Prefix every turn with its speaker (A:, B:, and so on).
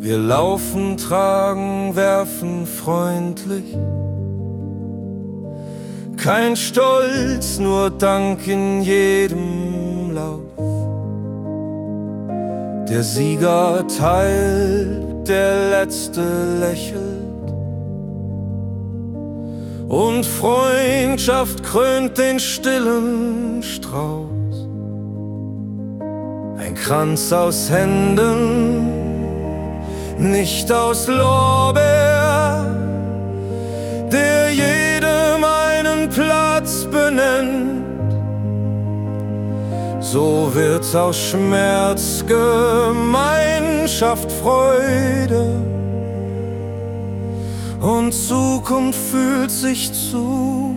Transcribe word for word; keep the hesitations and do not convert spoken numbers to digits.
A: Wir laufen, tragen, werfen freundlich. Kein Stolz, nur Dank in jedem Lauf. Der Sieger teilt, der Letzte lächelt. Und Freundschaft krönt den stillen Strauß. Ein Kranz aus Händen, nicht aus Lorbeer, der jedem einen Platz benennt. So wird aus Schmerz Gemeinschaft Freude, und Zukunft fühlt sich zu